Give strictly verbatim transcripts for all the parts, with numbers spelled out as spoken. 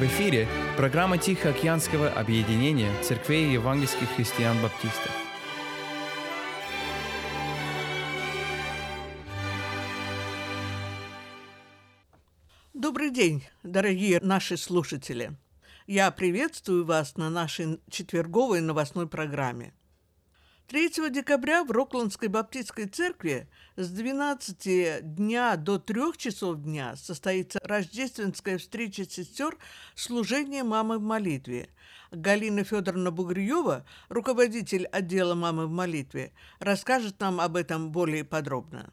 В эфире программа Тихоокеанского объединения церквей евангельских христиан-баптистов. Добрый день, дорогие наши слушатели! Я приветствую вас на нашей четверговой новостной программе. третьего декабря в Рокландской баптистской церкви с двенадцати дня до трёх часов дня состоится рождественская встреча сестер служения «Мамы в молитве». Галина Федоровна Бугрюева, руководитель отдела «Мамы в молитве», расскажет нам об этом более подробно.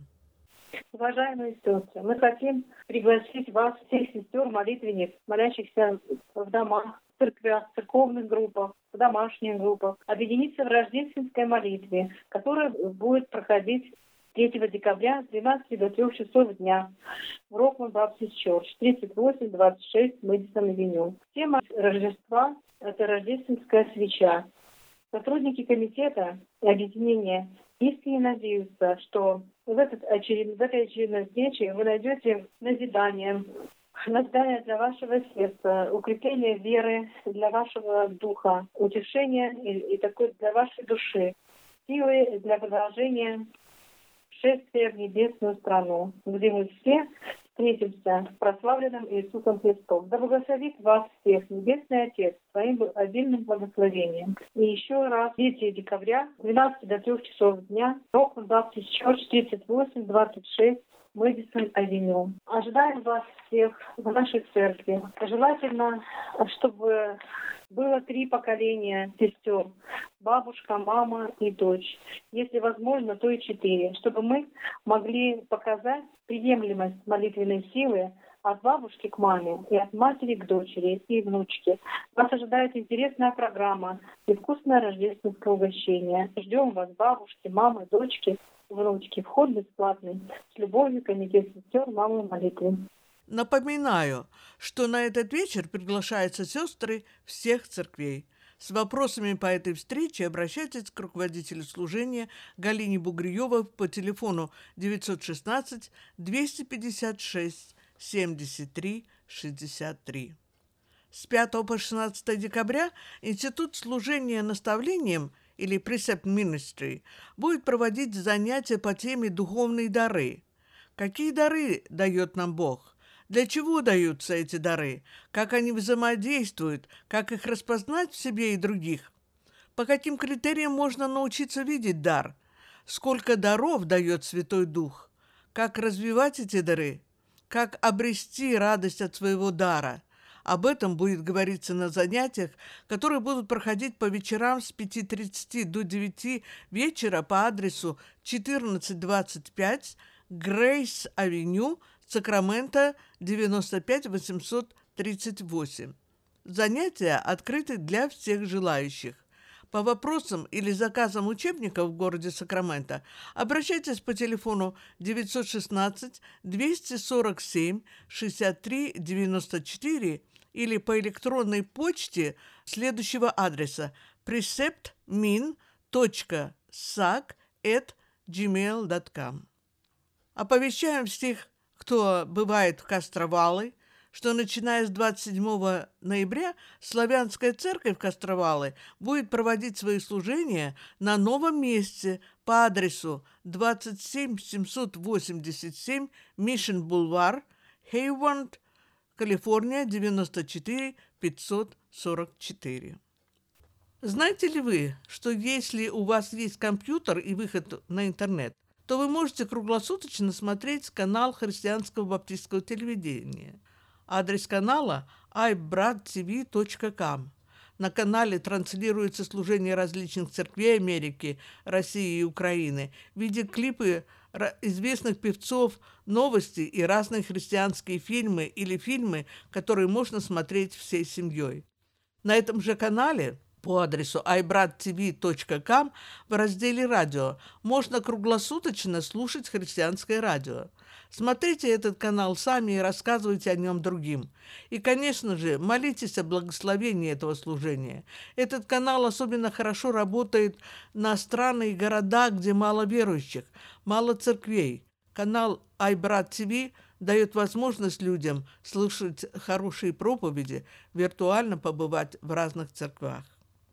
Уважаемые сестры, мы хотим пригласить вас, всех сестер-молитвенниц, молящихся в домах, в церквях, в церковных группах, в домашних группах, объединиться в рождественской молитве, которая будет проходить третьего декабря с двенадцати до трёх часов дня в Rockland Baptist Church, тридцать восемь двадцать шесть Мэдисон-авеню. Тема Рождества – это рождественская свеча. Сотрудники комитета и объединения искренне надеются, что в, этот очеред... в этой очередной встрече вы найдете назидание, назидание для вашего сердца, укрепление веры для вашего духа, утешение и, и такое для вашей души, силы для продолжения шествия в небесную страну, где мы все встретимся с прославленным Иисусом Христом. Да благословит вас всех Небесный Отец своим обильным благословением. И еще раз, третьего декабря, с двенадцати до трёх часов дня, Rockland Baptist Church, тридцать восемь двадцать шесть Мэдисон-авеню. Ожидаем вас всех в нашей церкви. Желательно, чтобы было три поколения сестер. Бабушка, мама и дочь. Если возможно, то и четыре. Чтобы мы могли показать приемлемость молитвенной силы от бабушки к маме и от матери к дочери и внучке. Вас ожидает интересная программа и вкусное рождественское угощение. Ждем вас, бабушки, мамы, дочки, внучки. Вход бесплатный. С любовью, комитет сестер «Мамы в молитве». Напоминаю, что на этот вечер приглашаются сестры всех церквей. С вопросами по этой встрече обращайтесь к руководителю служения Галине Бугрюевой по телефону девятьсот шестнадцать двести пятьдесят шесть семьдесят три шестьдесят три. С пятого по шестнадцатое декабря Институт служения наставлением или Precept Ministry будет проводить занятия по теме «Духовные дары». Какие дары дает нам Бог? Для чего даются эти дары? Как они взаимодействуют? Как их распознать в себе и других? По каким критериям можно научиться видеть дар? Сколько даров дает Святой Дух? Как развивать эти дары? Как обрести радость от своего дара? Об этом будет говориться на занятиях, которые будут проходить по вечерам с пяти тридцати до девяти вечера по адресу четырнадцать двадцать пять Грейс-авеню, Сакраменто, девяносто пять восемьсот тридцать восемь. Занятия открыты для всех желающих. По вопросам или заказам учебников в городе Сакраменто обращайтесь по телефону девятьсот шестнадцать двести сорок семь шестьдесят три девяносто четыре или по электронной почте следующего адреса пресепт мин точка сак эт джимейл точка ком. Оповещаем всех, кто бывает в Кастровалы, что начиная с двадцать седьмого ноября Славянская церковь Кастровалы будет проводить свои служения на новом месте по адресу двадцать семь семьсот восемьдесят семь Mission Boulevard, Хейвард, Калифорния, девяносто четыре пятьсот сорок четыре. Знаете ли вы, что если у вас есть компьютер и выход на интернет, то вы можете круглосуточно смотреть канал христианского баптистского телевидения. Адрес канала ай брат ти ви точка ком. На канале транслируется служение различных церквей Америки, России и Украины, видеоклипы известных певцов, новости и разные христианские фильмы или фильмы, которые можно смотреть всей семьей. На этом же канале по адресу ай брат ти ви точка ком в разделе «Радио» можно круглосуточно слушать христианское радио. Смотрите этот канал сами и рассказывайте о нем другим. И, конечно же, молитесь о благословении этого служения. Этот канал особенно хорошо работает на страны и города, где мало верующих, мало церквей. Канал ай брат ти ви дает возможность людям слышать хорошие проповеди, виртуально побывать в разных церквях.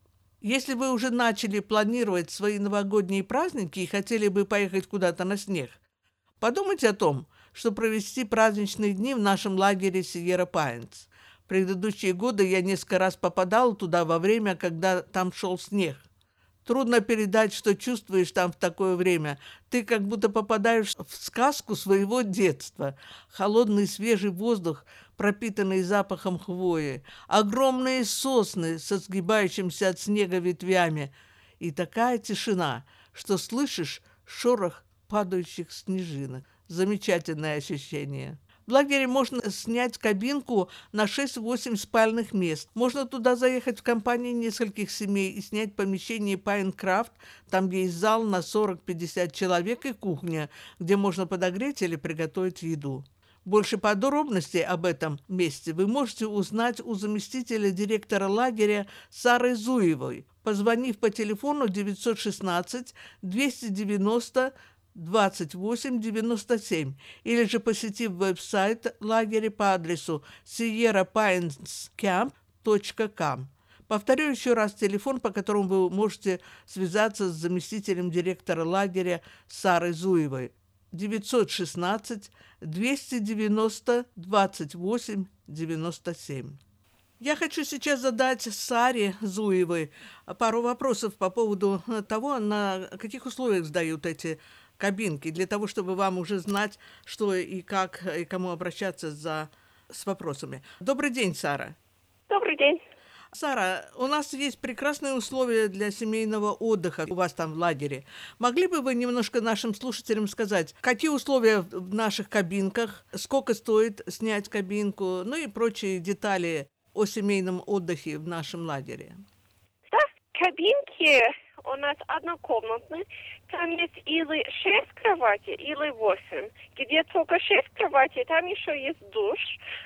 Если вы уже начали планировать свои новогодние праздники и хотели бы поехать куда-то на снег, подумайте о том, что провести праздничные дни в нашем лагере Сиерра Пайнс. В предыдущие годы я несколько раз попадал туда во время, когда там шел снег. Трудно передать, что чувствуешь там в такое время. Ты как будто попадаешь в сказку своего детства. Холодный свежий воздух, пропитанный запахом хвои, огромные сосны со сгибающимся от снега ветвями и такая тишина, что слышишь шорох падающих снежинок. Замечательное ощущение. В лагере можно снять кабинку на шесть-восемь спальных мест. Можно туда заехать в компании нескольких семей и снять помещение Пайнкрафт, там, где есть зал на сорок-пятьдесят человек и кухня, где можно подогреть или приготовить еду. Больше подробностей об этом месте вы можете узнать у заместителя директора лагеря Сары Зуевой, позвонив по телефону девятьсот шестнадцать двести девяносто двадцать восемь девяносто семь или же посетив веб-сайт лагеря по адресу сиерра пайнс кэмп точка ком. Повторю еще раз телефон, по которому вы можете связаться с заместителем директора лагеря Сарой Зуевой. девятьсот шестнадцать двести девяносто двадцать восемь девяносто семь. Я хочу сейчас задать Саре Зуевой пару вопросов по поводу того, на каких условиях сдают эти кабинки, для того, чтобы вам уже знать, что и как, и кому обращаться за, с вопросами. Добрый день, Сара. Добрый день. Сара, у нас есть прекрасные условия для семейного отдыха у вас там в лагере. Могли бы вы немножко нашим слушателям сказать, какие условия в наших кабинках, сколько стоит снять кабинку, ну и прочие детали о семейном отдыхе в нашем лагере? Да, кабинки у нас однокомнатные. Там есть или шесть кроватей, или восемь. Где только шесть кроватей, там еще есть душ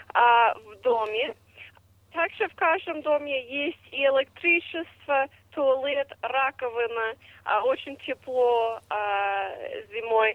а, в доме. Также в каждом доме есть и электричество, туалет, раковина, а, очень тепло а, зимой.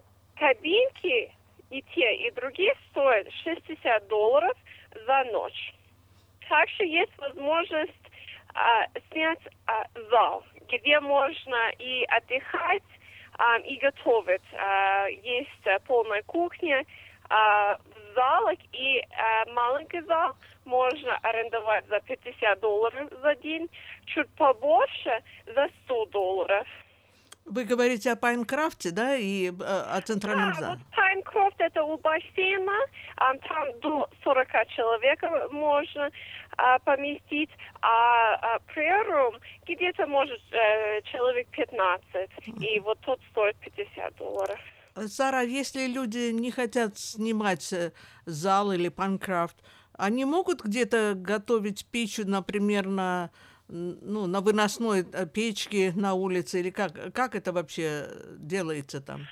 Кабинки и те, и другие стоят шестьдесят долларов за ночь. Также есть возможность а, снять а, зал, где можно и отдыхать, а, и готовить. А, есть а, полная кухня, а, в залах, и а, маленький зал можно арендовать за пятьдесят долларов за день, чуть побольше за сто долларов. Вы говорите о Пайнкрафте, да, и э, о центральном да, зале? Вот Пайнкрафт это у бассейна, а, там до сорок человек можно а, поместить, а, а Prayer где-то может а, человек пятнадцать, и вот тот стоит пятьдесят долларов. Сара, если люди не хотят снимать зал или Пайнкрафт, они могут где-то готовить пищу, например, на, ну, на выносной печке на улице, или как, как это вообще делается там?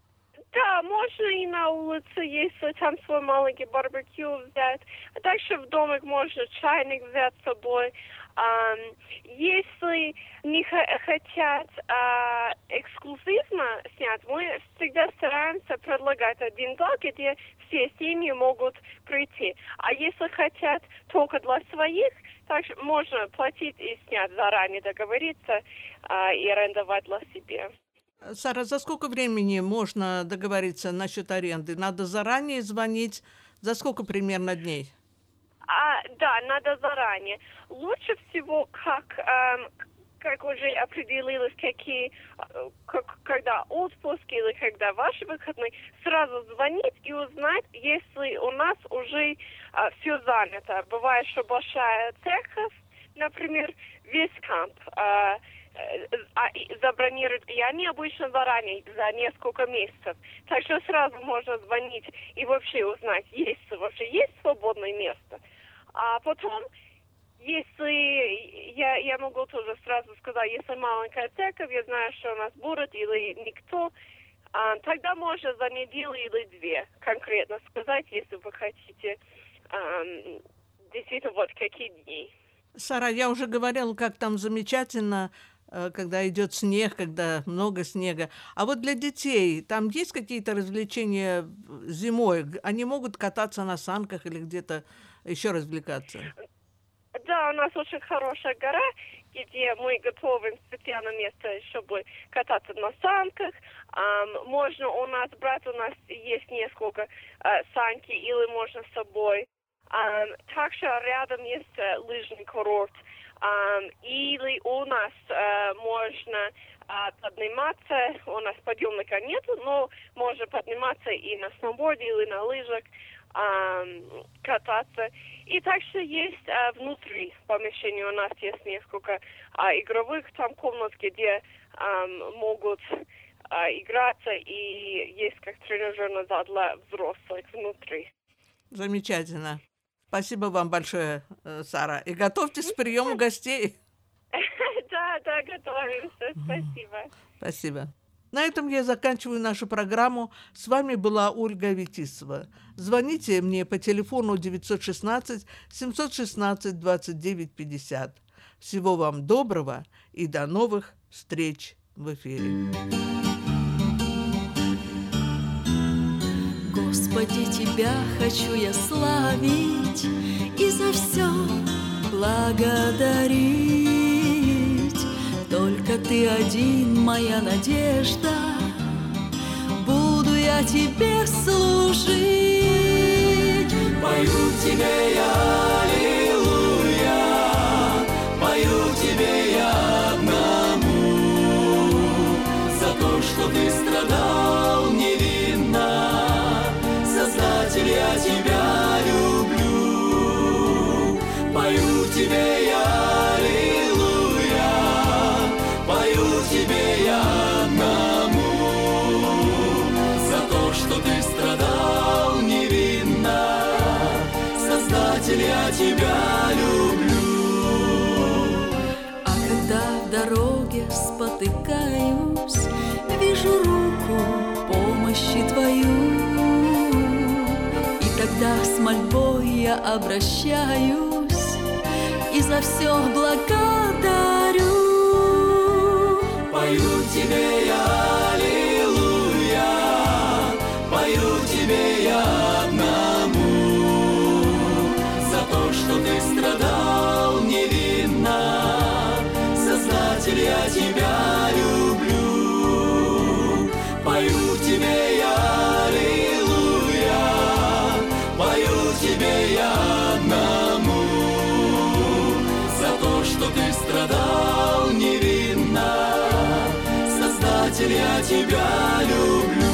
Да, можно и на улице, если там свой маленький барбекю взять. А также в домик можно чайник взять с собой. А, если не х- хотят а, эксклюзивно снять, мы всегда стараемся предлагать один зал, где все семьи могут прийти. А если хотят только для своих, также можно платить и снять заранее, договориться а, и арендовать для себя. Сара, за сколько времени можно договориться насчет аренды? Надо заранее звонить? За сколько примерно дней? А, да, надо заранее. Лучше всего, как, эм, как уже определилось, какие, как, когда отпуск или когда ваши выходные, сразу звонить и узнать, если у нас уже а, все занято. Бывает, что большая церковь, например, весь камп а, а, забронируют, и они обычно заранее, за несколько месяцев. Так что сразу можно звонить и вообще узнать, есть вообще есть свободное место. А потом, если я, я могу тоже сразу сказать, если маленькая церковь, я знаю, что у нас будет, или никто, а, тогда можно за неделю или две конкретно сказать, если вы хотите, а, действительно, вот какие дни. Сара, я уже говорила, как там замечательно когда идет снег, когда много снега. А вот для детей там есть какие-то развлечения зимой? Они могут кататься на санках или где-то еще развлекаться? Да, у нас очень хорошая гора, где мы готовим специальное место, чтобы кататься на санках. Um, можно у нас брать, у нас есть несколько uh, санки, или можно с собой. Um, также рядом есть uh, лыжный курорт. Um, или у нас uh, можно uh, подниматься, у нас подъемника нету, но можно подниматься и на сноуборде, или на лыжах, um, кататься. И также есть uh, внутри помещения у нас есть несколько uh, игровых там комнат, где um, могут uh, играться, и есть как тренажерный зал для взрослых внутри. Замечательно. Спасибо вам большое, Сара. И готовьтесь к приему гостей. Да, да, готовимся. Спасибо. Спасибо. На этом я заканчиваю нашу программу. С вами была Ольга Витисова. Звоните мне по телефону девятьсот шестнадцать семьсот шестнадцать двадцать девять пятьдесят. Всего вам доброго и до новых встреч в эфире. Господи, Тебя хочу я славить и за все благодарить. Только Ты один моя надежда, буду я Тебе служить. Пою Тебе я, аллилуйя, пою Тебе я одному, за то, что Ты страдал невинно. Создатель, я Тебя люблю, пою Тебе я, аллилуйя, пою Тебе я одному, за то, что Ты страдал невинно. Создатель, я Тебя люблю. А когда в дороге спотыкаюсь, вижу руку помощи Твою, тогда с мольбой я обращаюсь и за все благодарю. Пою Тебе я, аллилуйя, пою Тебе я одному, за то, что Ты страдал невинно. Создатель, я Тебя люблю, пою Тебе я, аллилуйя, пою Тебе я одному, за то, что Ты страдал невинно. Создатель, я Тебя люблю.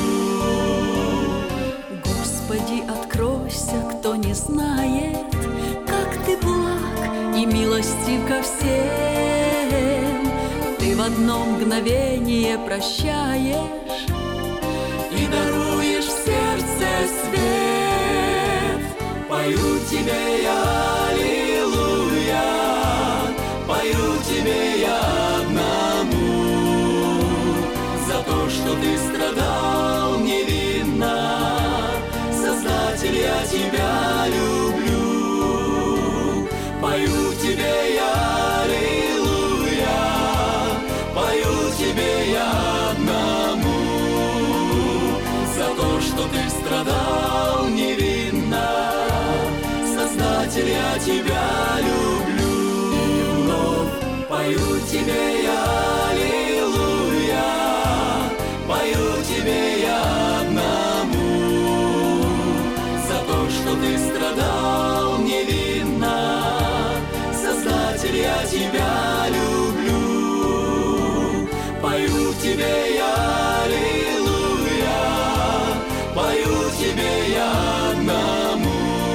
Господи, откройся, кто не знает, как Ты благ и милостив ко всем. Ты в одно мгновение прощаешь и даруешь в сердце свет. Пою Тебе я, аллилуйя, пою Тебе я одному, за то, что Ты страдал невинно. Создатель, я Тебя люблю, пою Тебе я, аллилуйя, пою Тебе я одному, за то, что Ты страдал невинно. Создатель, я Тебя люблю. И вновь пою Тебе я, аллилуйя, пою Тебе я одному, за то, что Ты страдал невинно. Создатель, я Тебя люблю, пою Тебе я, аллилуйя, пою Тебе я одному,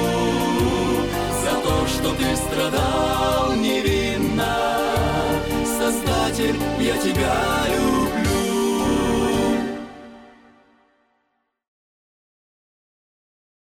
за то, что Ты страдал невинно. Создатель, я Тебя люблю.